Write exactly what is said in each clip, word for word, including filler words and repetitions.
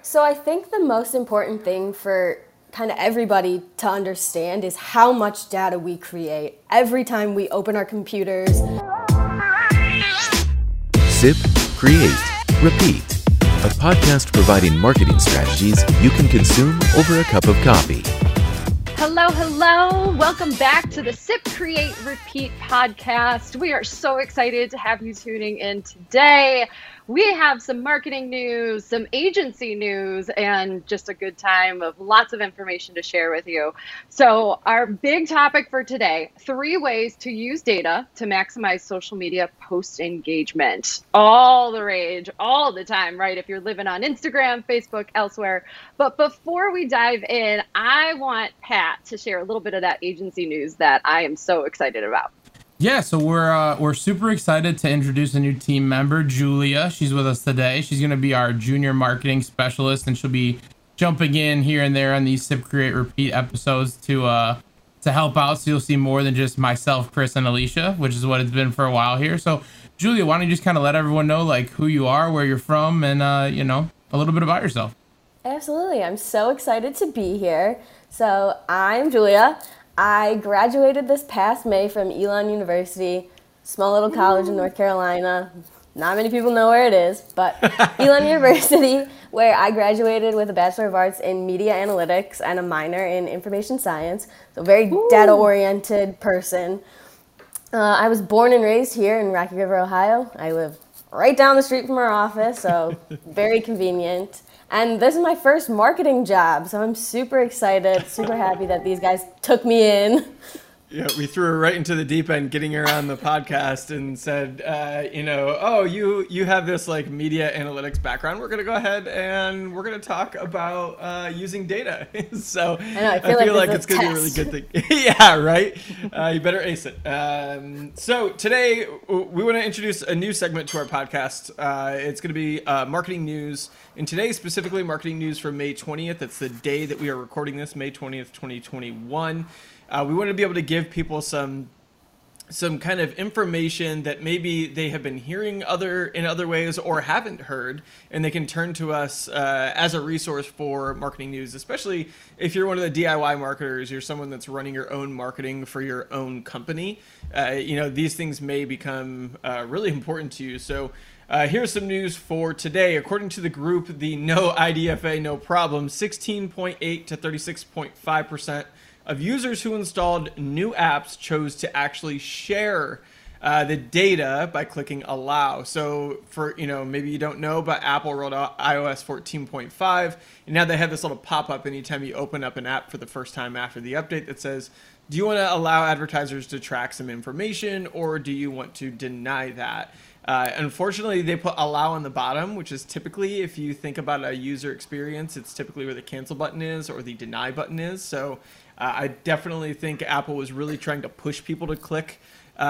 So I think the most important thing for kind of everybody to understand is how much data we create every time we open our computers. Sip, Create, Repeat. A podcast providing marketing strategies you can consume over a cup of coffee. Hello, hello. Welcome back to the Sip, Create, Repeat podcast. We are so excited to have you tuning in today. We have some marketing news, some agency news, and just a good time of lots of information to share with you. So our big topic for today, three ways to use data to maximize social media post engagement. All the rage, all the time, right? If you're living on Instagram, Facebook, elsewhere. But before we dive in, I want Pat to share a little bit of that agency news that I am so excited about. Yeah, so we're uh, we're super excited to introduce a new team member, Julia. She's with us today. She's going to be our junior marketing specialist, and she'll be jumping in here and there on these Sip, Create, Repeat episodes to uh, to help out. So you'll see more than just myself, Chris, and Alicia, which is what it's been for a while here. So Julia, why don't you just kind of let everyone know like who you are, where you're from, and uh, you know, a little bit about yourself. Absolutely. I'm so excited to be here. So I'm Julia. I graduated this past May from Elon University, small little college in North Carolina. Not many people know where it is, but Elon University, where I graduated with a Bachelor of Arts in Media Analytics and a minor in Information Science. So very Ooh. data-oriented person. Uh, I was born and raised here in Rocky River, Ohio. I live right down the street from our office, so very convenient. And this is my first marketing job, so I'm super excited, super happy that these guys took me in. Yeah, we threw her right into the deep end, getting her on the podcast, and said, uh, you know, oh, you you have this like media analytics background. We're gonna go ahead and we're gonna talk about uh, using data. so I, know, I feel I feel like, like it's gonna be a really good thing. yeah, right. Uh, you better ace it. Um, so today we want to introduce a new segment to our podcast. Uh, it's gonna be uh, marketing news, and today specifically marketing news for May twentieth. It's the day that we are recording this, May twentieth, twenty twenty-one. Uh, we want to be able to give people some some kind of information that maybe they have been hearing other in other ways or haven't heard, and they can turn to us uh, as a resource for marketing news, especially if you're one of the D I Y marketers, you're someone that's running your own marketing for your own company. Uh, you know, these things may become uh, really important to you. So uh, here's some news for today. According to the group, the No I D F A, No Problem, sixteen point eight to thirty-six point five percent of users who installed new apps chose to actually share uh, the data by clicking allow. So for, you know, maybe you don't know, but Apple rolled out i O S fourteen point five, and now they have this little pop-up anytime you open up an app for the first time after the update that says, do you want to allow advertisers to track some information, or do you want to deny that? Uh, unfortunately, they put allow on the bottom, which is typically, if you think about a user experience, it's typically where the cancel button is or the deny button is. So uh, I definitely think Apple was really trying to push people to click,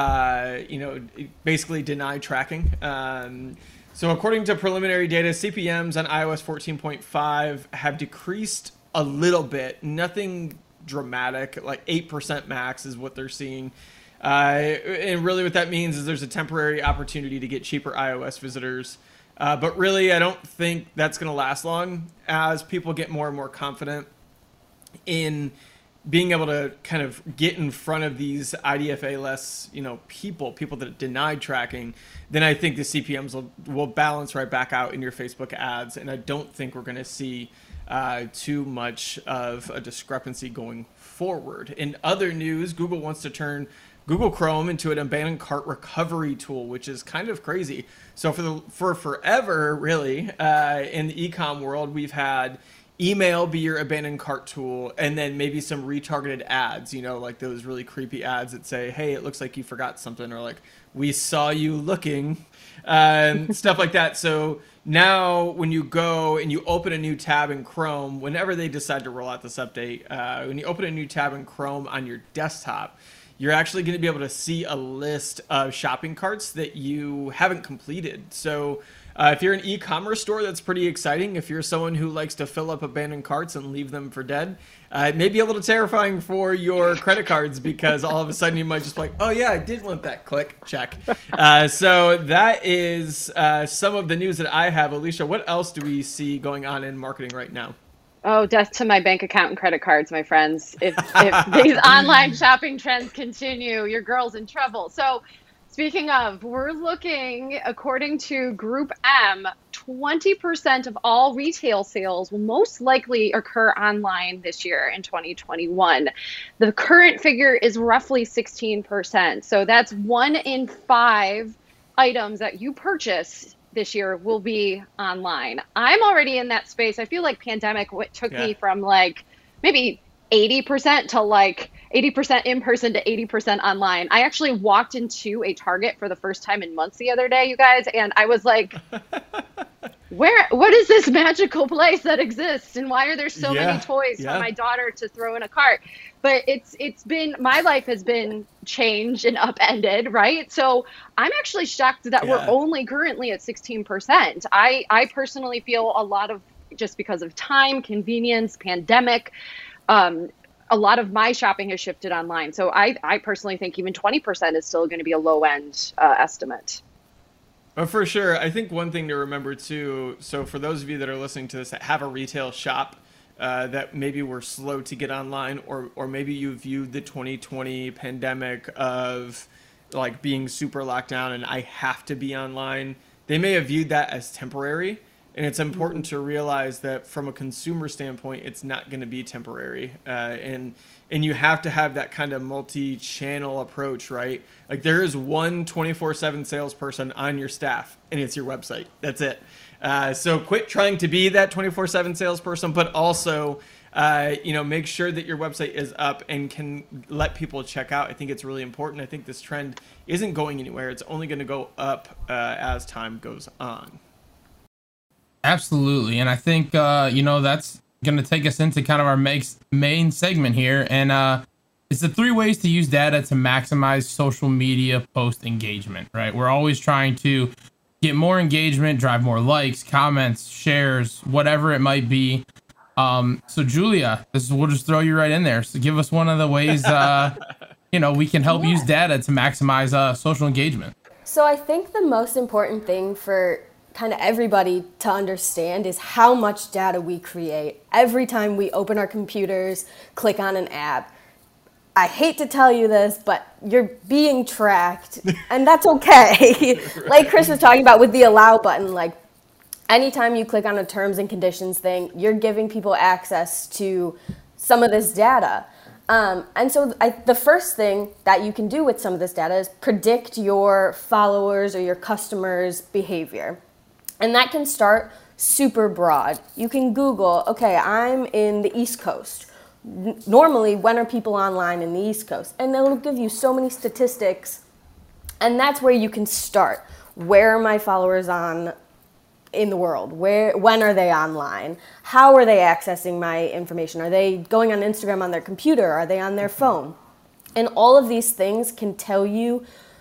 uh, you know, basically deny tracking. Um, so according to preliminary data, C P Ms on i O S fourteen point five have decreased a little bit, nothing dramatic, like eight percent max is what they're seeing. Uh, and really what that means is there's a temporary opportunity to get cheaper iOS visitors. Uh, but really, I don't think that's going to last long as people get more and more confident in being able to kind of get in front of these I D F A-less, you know, people, people that denied tracking. Then I think the C P Ms will, will balance right back out in your Facebook ads. And I don't think we're going to see uh, too much of a discrepancy going forward. In other news, Google wants to turn Google Chrome into an abandoned cart recovery tool, which is kind of crazy. So for the for forever, really, uh, in the e-com world, we've had email be your abandoned cart tool, and then maybe some retargeted ads, you know, like those really creepy ads that say, hey, it looks like you forgot something, or like, we saw you looking, um, stuff like that. So now when you go and you open a new tab in Chrome, whenever they decide to roll out this update, uh, when you open a new tab in Chrome on your desktop, you're actually going to be able to see a list of shopping carts that you haven't completed. So Uh, if you're an e-commerce store, that's pretty exciting. If you're someone who likes to fill up abandoned carts and leave them for dead, uh, it may be a little terrifying for your credit cards because all of a sudden you might just be like, oh yeah, I did want that. Click, check. Uh, so that is uh, some of the news that I have. Alicia, what else do we see going on in marketing right now? Oh, death to my bank account and credit cards, my friends. If, if these online shopping trends continue, your girl's in trouble. So speaking of, we're looking, according to Group M, twenty percent of all retail sales will most likely occur online this year in twenty twenty-one. The current figure is roughly sixteen percent. So that's one in five items that you purchase this year will be online. I'm already in that space. I feel like pandemic took yeah. me from like maybe eighty percent to like eighty percent in person to eighty percent online. I actually walked into a Target for the first time in months the other day, you guys, and I was like, where, what is this magical place that exists? And why are there so yeah. many toys yeah. for my daughter to throw in a cart? But it's it's been, my life has been changed and upended, right? So I'm actually shocked that yeah. we're only currently at sixteen percent. I, I personally feel a lot of, just because of time, convenience, pandemic, um, a lot of my shopping has shifted online. So I, I personally think even twenty percent is still going to be a low end uh, estimate. Oh, for sure. I think one thing to remember too, so for those of you that are listening to this that have a retail shop uh, that maybe were slow to get online, or or maybe you viewed the twenty twenty pandemic of like being super locked down and I have to be online, they may have viewed that as temporary. And it's important to realize that from a consumer standpoint, it's not going to be temporary. Uh, and and you have to have that kind of multi-channel approach, right? Like there is one twenty-four seven salesperson on your staff, and it's your website. That's it. Uh, so quit trying to be that twenty-four seven salesperson, but also, uh, you know, make sure that your website is up and can let people check out. I think it's really important. I think this trend isn't going anywhere. It's only going to go up uh, as time goes on. Absolutely. And I think, uh, you know, that's going to take us into kind of our makes, main segment here. And uh, it's the three ways to use data to maximize social media post engagement, right? We're always trying to get more engagement, drive more likes, comments, shares, whatever it might be. Um, so, Julia, this is, we'll just throw you right in there. So give us one of the ways, uh, you know, we can help yeah. use data to maximize uh, social engagement. So I think the most important thing for kind of everybody to understand is how much data we create every time we open our computers, click on an app. I hate to tell you this, but you're being tracked, and that's okay. Like Chris was talking about with the allow button, like anytime you click on a terms and conditions thing, you're giving people access to some of this data. Um, and so I, the first thing that you can do with some of this data is predict your followers or your customers' behavior. And that can start super broad. You can Google, okay, I'm in the East Coast. N- normally, when are people online in the East Coast? And it'll give you so many statistics. And that's where you can start. Where are my followers on in the world? Where, when are they online? How are they accessing my information? Are they going on Instagram on their computer? Are they on their phone? And all of these things can tell you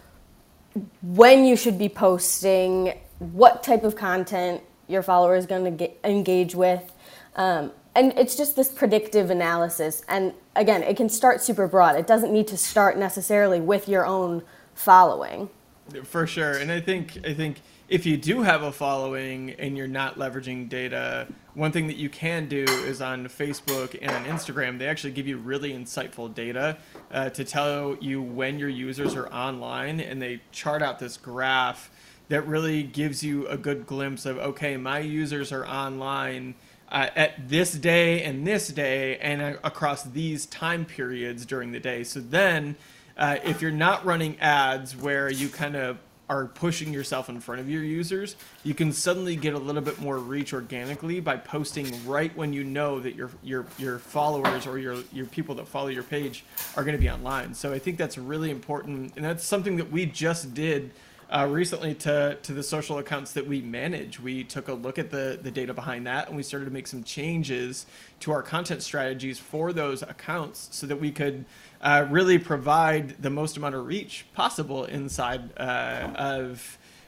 when you should be posting, what type of content your follower is going to get, engage with. Um, and it's just this predictive analysis. And again, it can start super broad. It doesn't need to start necessarily with your own following. For sure. And I think I think if you do have a following and you're not leveraging data, one thing that you can do is on Facebook and on Instagram, they actually give you really insightful data uh, to tell you when your users are online, and they chart out this graph that really gives you a good glimpse of, okay, my users are online uh, at this day and this day and uh, across these time periods during the day. So then uh, if you're not running ads where you kind of are pushing yourself in front of your users, you can suddenly get a little bit more reach organically by posting right when you know that your your your followers or your your people that follow your page are going to be online. So I think that's really important, and that's something that we just did Uh, recently to to the social accounts that we manage. We took a look at the the data behind that, and we started to make some changes to our content strategies for those accounts so that we could uh, really provide the most amount of reach possible inside uh, of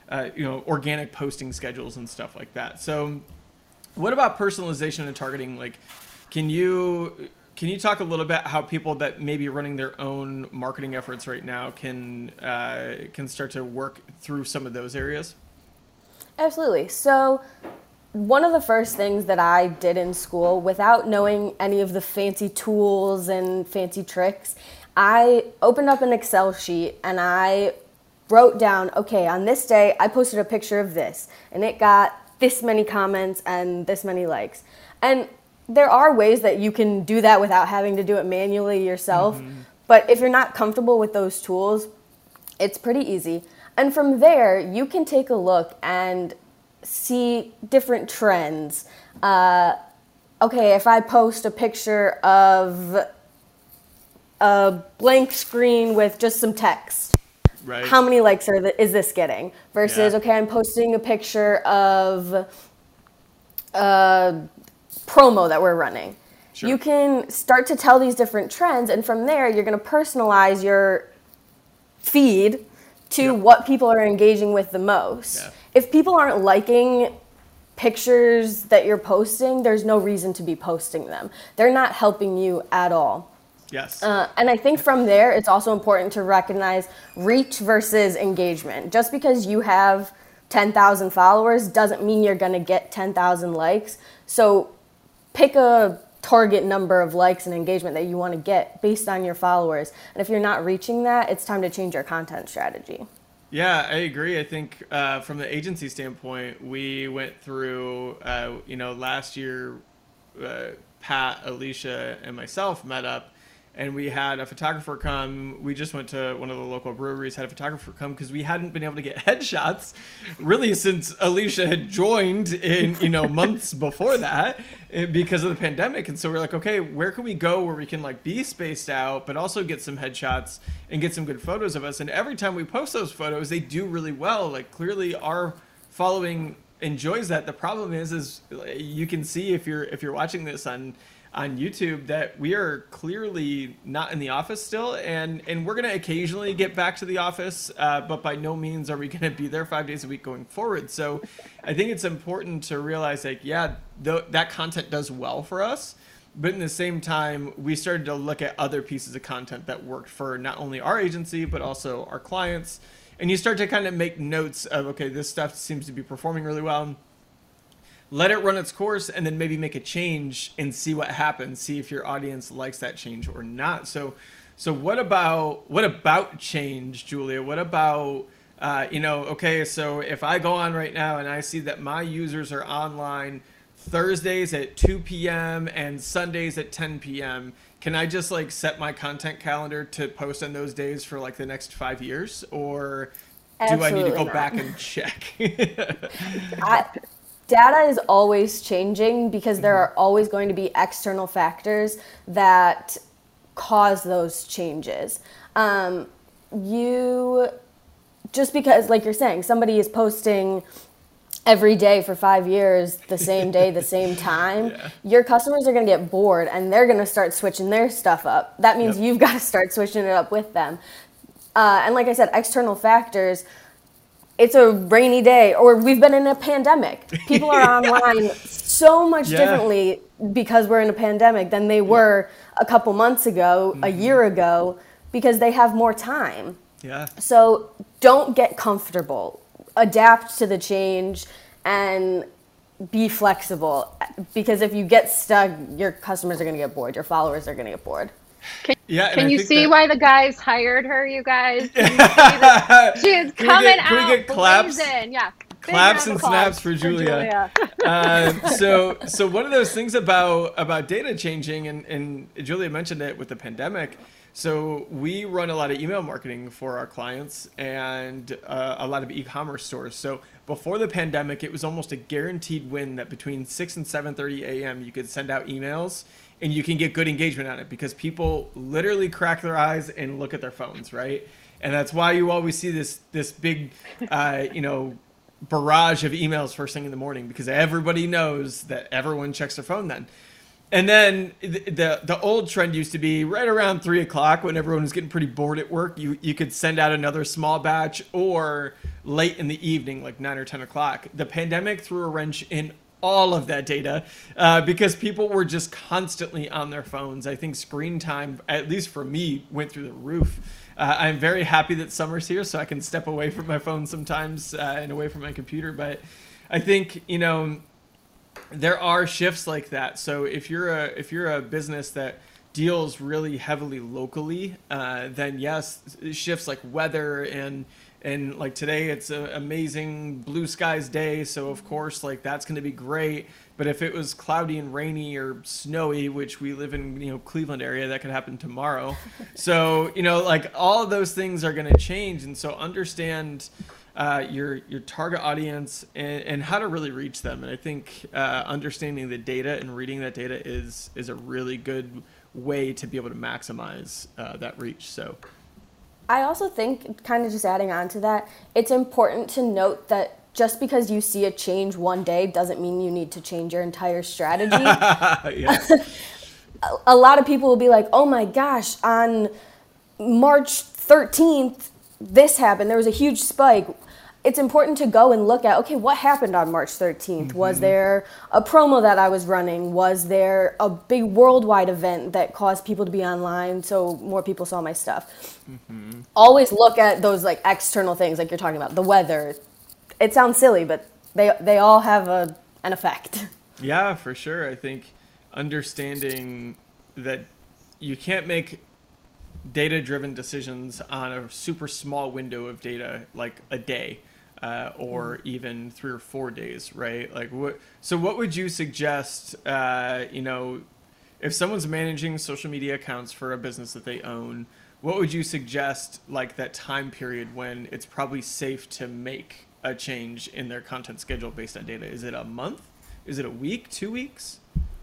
uh, you know, organic posting schedules and stuff like that. So what about personalization and targeting? Like, can you can you talk a little bit how people that may be running their own marketing efforts right now can uh, can start to work through some of those areas? Absolutely. So one of the first things that I did in school, without knowing any of the fancy tools and fancy tricks, I opened up an Excel sheet and I wrote down, okay, on this day, I posted a picture of this, and it got this many comments and this many likes. And there are ways that you can do that without having to do it manually yourself. Mm-hmm. But if you're not comfortable with those tools, it's pretty easy. And from there, you can take a look and see different trends. Uh, okay, if I post a picture of a blank screen with just some text, right, how many likes are the, is this getting? Versus, yeah. okay, I'm posting a picture of a promo that we're running. Sure. You can start to tell these different trends, and from there, you're going to personalize your feed to yep. what people are engaging with the most. Yeah. If people aren't liking pictures that you're posting, there's no reason to be posting them. They're not helping you at all. Yes. Uh, and I think from there, it's also important to recognize reach versus engagement. Just because you have ten thousand followers doesn't mean you're going to get ten thousand likes. So pick a target number of likes and engagement that you want to get based on your followers. And if you're not reaching that, it's time to change your content strategy. Yeah, I agree. I think uh, from the agency standpoint, we went through, uh, you know, last year, uh, Pat, Alicia, and myself met up, and we had a photographer come. We just went to one of the local breweries, had a photographer come because we hadn't been able to get headshots really since Alicia had joined in, you know, months before that because of the pandemic. And so we're like, okay, where can we go where we can like be spaced out, but also get some headshots and get some good photos of us. And every time we post those photos, they do really well. Like clearly our following enjoys that. The problem is, is you can see if you're, if you're watching this on, on YouTube that we are clearly not in the office still, and and we're going to occasionally get back to the office, uh, but by no means are we going to be there five days a week going forward. So I think it's important to realize like, yeah, th- that content does well for us, but in the same time, we started to look at other pieces of content that worked for not only our agency, but also our clients. And you start to kind of make notes of, okay, this stuff seems to be performing really well. Let it run its course and then maybe make a change and see what happens. See if your audience likes that change or not. So, so what about, what about change, Julia? What about, uh, you know, okay, so if I go on right now and I see that my users are online Thursdays at two p.m. and Sundays at ten p.m., can I just like set my content calendar to post on those days for like the next five years? Or Absolutely do I need to go not. back and check? I, Data is always changing because there are always going to be external factors that cause those changes. Um, you, just because, like you're saying, somebody is posting every day for five years, the same day, the same time, yeah. your customers are going to get bored and they're going to start switching their stuff up. That means yep. you've got to start switching it up with them. Uh, and like I said, external factors, it's a rainy day, or we've been in a pandemic. People are online so much yeah. differently because we're in a pandemic than they were a couple months ago, mm-hmm. a year ago, because they have more time. Yeah. So don't get comfortable. Adapt to the change and be flexible. Because if you get stuck, your customers are going to get bored. Your followers are going to get bored. Can, yeah, can you see that... why the guys hired her, you guys? Can you see that she is coming get, out get claps, blazing. Yeah. Claps and snaps for Julia. For Julia. uh, so, so one of those things about about data changing, and, and Julia mentioned it with the pandemic. So we run a lot of email marketing for our clients and uh, a lot of e-commerce stores. So before the pandemic, it was almost a guaranteed win that between six and seven thirty a.m. you could send out emails and you can get good engagement on it because people literally crack their eyes and look at their phones, right? And that's why you always see this this big, uh, you know, barrage of emails first thing in the morning because everybody knows that everyone checks their phone then. and then the, the the old trend used to be right around three o'clock when everyone was getting pretty bored at work. You you could send out another small batch, or late in the evening, like nine or ten o'clock. The pandemic threw a wrench in all of that data uh, because people were just constantly on their phones. I think screen time, at least for me, went through the roof. Uh, I'm very happy that summer's here, so I can step away from my phone sometimes uh, and away from my computer. But I think, you know, there are shifts like that. So if you're a if you're a business that deals really heavily locally, uh, then yes, shifts like weather and and like today it's an amazing blue skies day, so of course like that's going to be great. But if it was cloudy and rainy or snowy, which we live in, you know, Cleveland area, that could happen tomorrow. So, you know, like all of those things are going to change. And so understand uh, your your target audience and, and how to really reach them. And I think uh, understanding the data and reading that data is is a really good way to be able to maximize uh, that reach. So I also think, kind of just adding on to that, it's important to note that just because you see a change one day doesn't mean you need to change your entire strategy. A lot of people will be like, oh my gosh, on March thirteenth, this happened. There was a huge spike. It's important to go and look at, okay, what happened on March thirteenth? Mm-hmm. Was there a promo that I was running? Was there a big worldwide event that caused people to be online so more people saw my stuff? Mm-hmm. Always look at those like external things like you're talking about, the weather. It sounds silly, but they they all have a an effect. Yeah, for sure. I think understanding that you can't make data-driven decisions on a super small window of data, like a day, uh, or even three or four days, right? Like, what? So, what would you suggest? Uh, you know, if someone's managing social media accounts for a business that they own, what would you suggest, like that time period when it's probably safe to make a change in their content schedule based on data? Is it a month? Is it a week? Two weeks?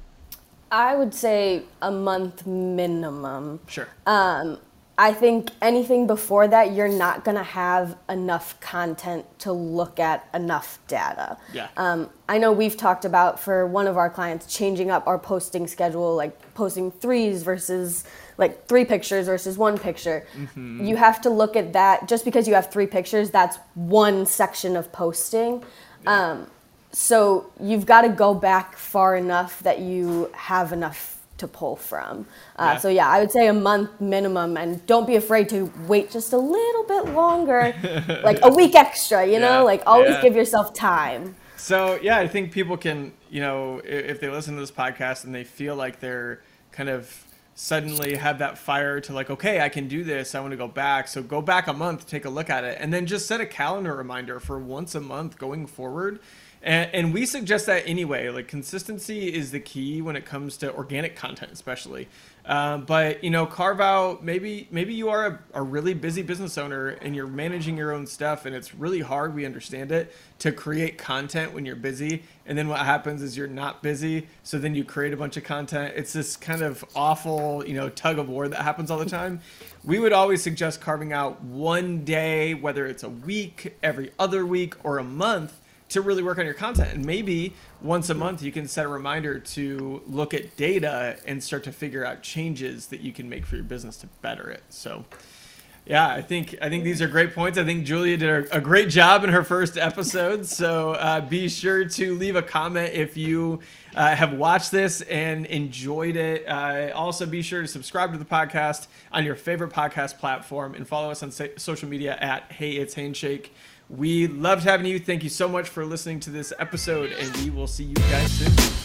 I would say a month minimum. Sure. Um, I think anything before that, you're not going to have enough content to look at enough data. Yeah. Um, I know we've talked about, for one of our clients, changing up our posting schedule, like posting threes versus like three pictures versus one picture. Mm-hmm. You have to look at that. Just because you have three pictures, that's one section of posting. Yeah. Um, so you've got to go back far enough that you have enough to pull from. Uh, yeah. So yeah, I would say a month minimum, and don't be afraid to wait just a little bit longer, like a week extra, you yeah. know, like always yeah. give yourself time. So yeah, I think people can, you know, if they listen to this podcast and they feel like they're kind of suddenly have that fire to like, okay, I can do this, I want to go back. So go back a month, take a look at it, and then just set a calendar reminder for once a month going forward. And, and we suggest that anyway. Like, consistency is the key when it comes to organic content, especially. Um, but, you know, carve out, maybe maybe you are a, a really busy business owner and you're managing your own stuff, and it's really hard, we understand it, to create content when you're busy. And then what happens is you're not busy, so then you create a bunch of content. It's this kind of awful, you know, tug of war that happens all the time. We would always suggest carving out one day, whether it's a week, every other week, or a month, to really work on your content. And maybe once a month you can set a reminder to look at data and start to figure out changes that you can make for your business to better it. So yeah, I think I think these are great points. I think Julia did a, a great job in her first episode. So uh, be sure to leave a comment if you uh, have watched this and enjoyed it. Uh, also, be sure to subscribe to the podcast on your favorite podcast platform and follow us on sa- social media at Hey It's Handshake. We loved having you. Thank you so much for listening to this episode, and we will see you guys soon.